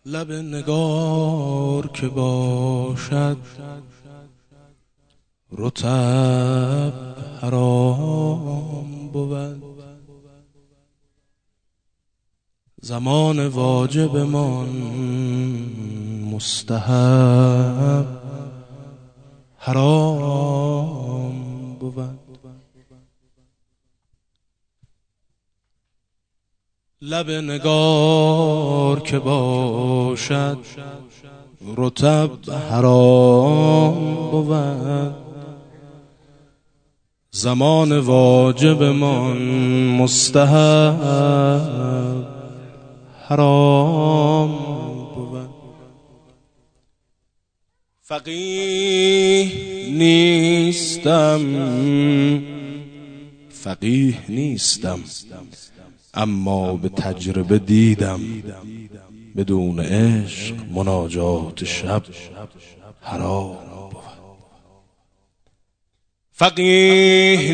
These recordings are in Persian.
لب نگار که باشد رطب حرام بود، زمان واجب من مستحب حرام بود. لب نگار که باشد رطب حرام بود، زمان واجب من مستحب حرام بود. فقیه نیستم اما به تجربه دیدم بدون عشق مناجات شب حرام بود. فقیه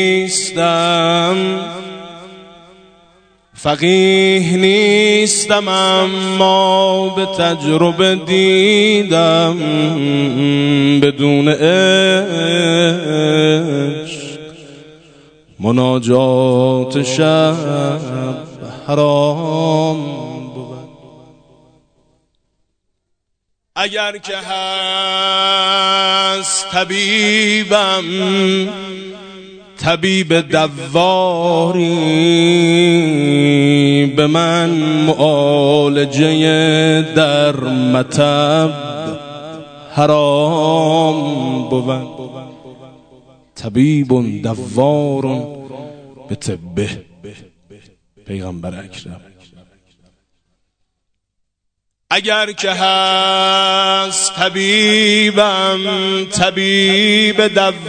نیستم اما به تجربه دیدم بدون عشق مناجات شب حرام بود. اگر که هست طبیبم طبیب دواری، به من معالجه در مطب حرام بود. طبیب دوار به طبه، پیغمبر اکرم. اگر که هست طبیبم طبیب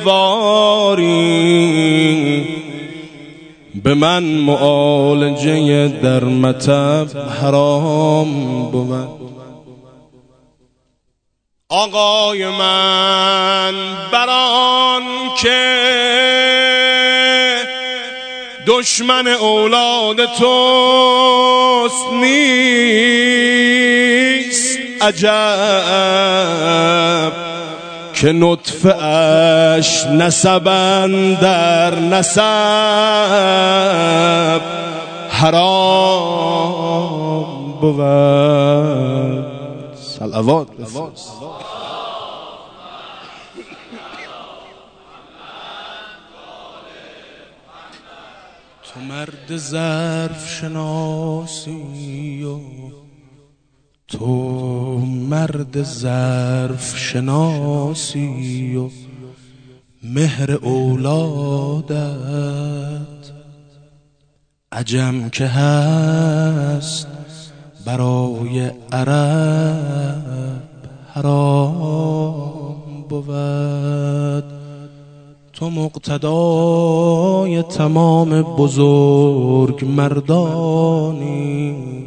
دواری، به من معالجه در مطب حرام بود. آقای من بران که دشمن اولاد توست نیست عجب که نطفه اش نسبن در نسب حرام بود. صلوات بفرست. تو مرد ظرف شناسی و تو مرد ظرف شناسی و مهر اولادت عجم که هست برای عرب حرام بود. تو مقتدای تمام بزرگ مردانی،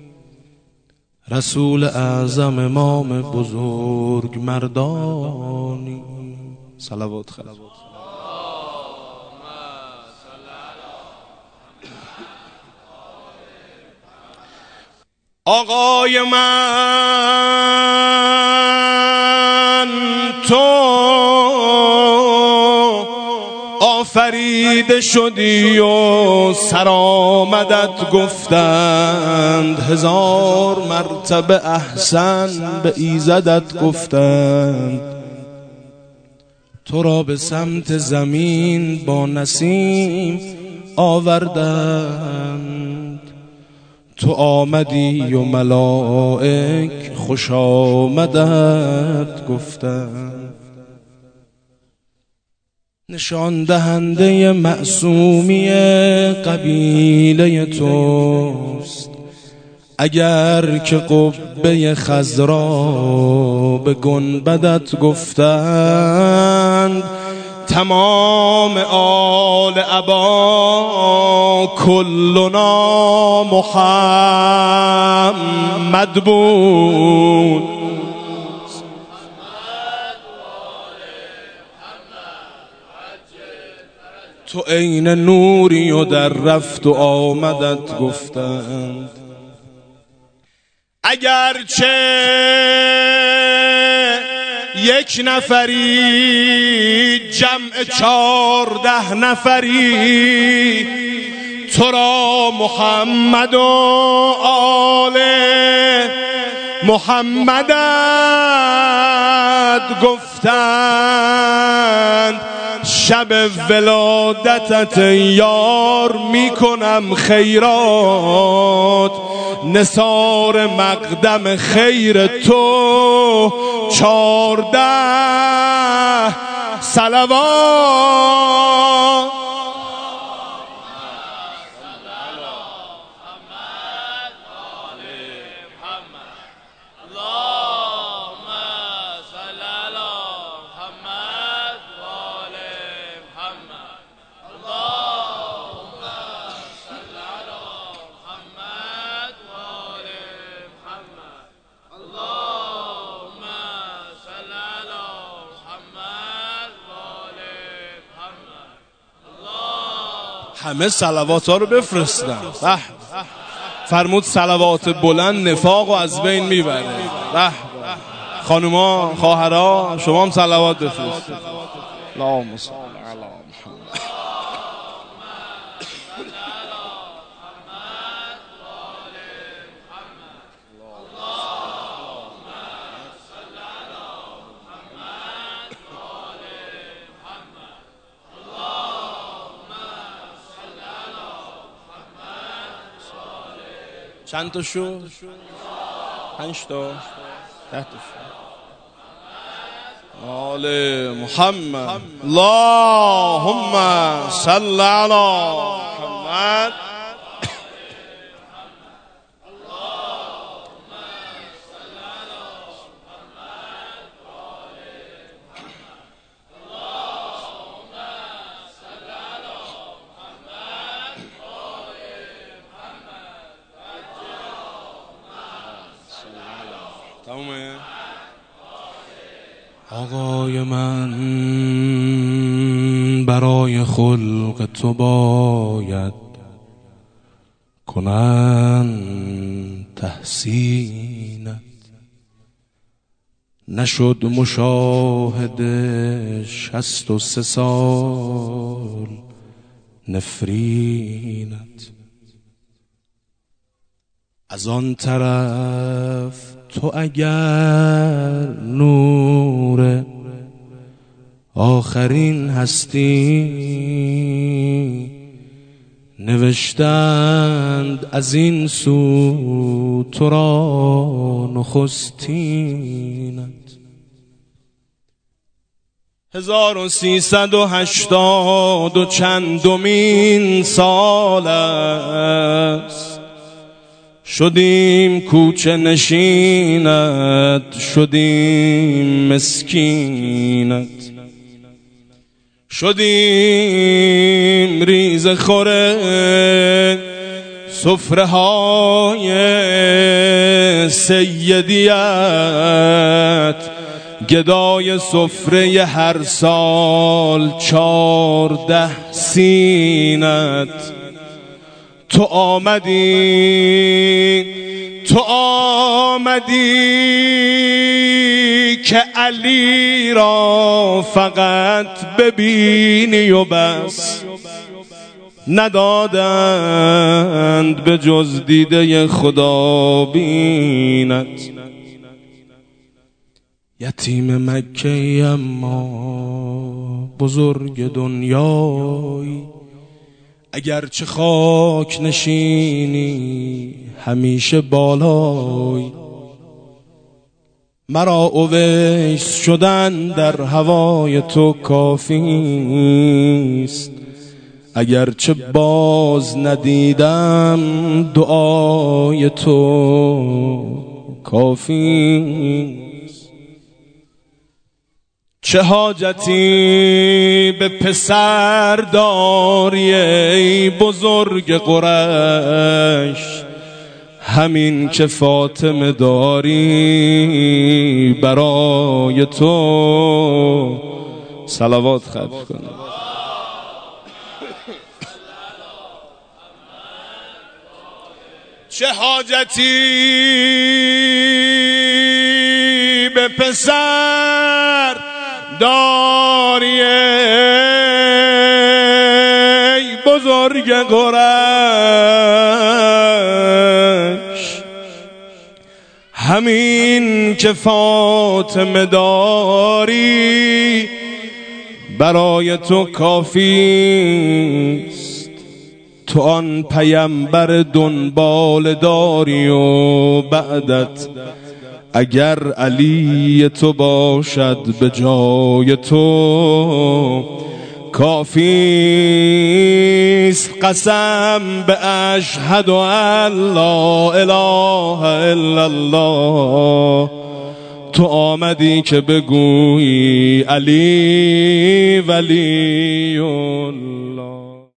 رسول اعظم امام بزرگ مردانی. صلوات خیر. آقای من تو آفریده شدی و سرآمدت گفتند، 1000 مرتبه احسن به ایزدت گفتند. تو را به سمت زمین با نسیم آوردند، تو آمدی و ملائک خوش آمدت گفتند. نشان دهنده معصومی قبیله توست، اگر که قبه خضرا به گنبدت گفتند. تمام آل ابا کلنا محمد بود. تو عین نوری و در رفت و آمدت گفتند. اگرچه یک نفری جمع 14 نفری تو را محمد و آل محمدت گفتند شب ولادتت یار میکنم خیرات نثار مقدم خیر تو 14 صلوات همه صلوات ها رو بفرستن. فرمود صلوات بلند نفاق رو از بین میبره. خانوما خواهرها شما هم صلوات بفرستید. اللهم صل علی محمد. چند تا شو؟ 5 تا 10 تا آل محمد. اللهم صل علی محمد. آقای من برای خلق تو باید کنن تحسینت نشد مشاهده 63 سال نفرینت از آن طرف تو اگر نور آخرین هستی نوشتند از این سو تو را نخستینت 1380 و چندمین سال است شدیم کوچه نشینت شدیم مسکینت شدیم ریز خوره سفره های سیدیت گدای سفره هر سال 14 سینت تو آمدی که علی را فقط ببینی و بس ندادند به جز دیده خدا بینت یتیم مکه اما بزرگ دنیایی اگرچه خاک نشینی همیشه بالای مرا اویس شدن در هوای تو کافیست اگرچه باز ندیدم دعای تو کافیست چه حاجتی به پسر داری ای بزرگ قریش همین که فاطمه داری برای تو صلوات خرج کنم چه حاجتی به پسر داری ای بزرگ قریش؟ همین که فاطمه داری برای تو کافیست. تو آن پیمبر دنبال داری و بعدت اگر علی تو باشد به جای تو کافیست. قسم به اشهد ان لا اله الا الله تو آمدی که بگویی علی ولی الله.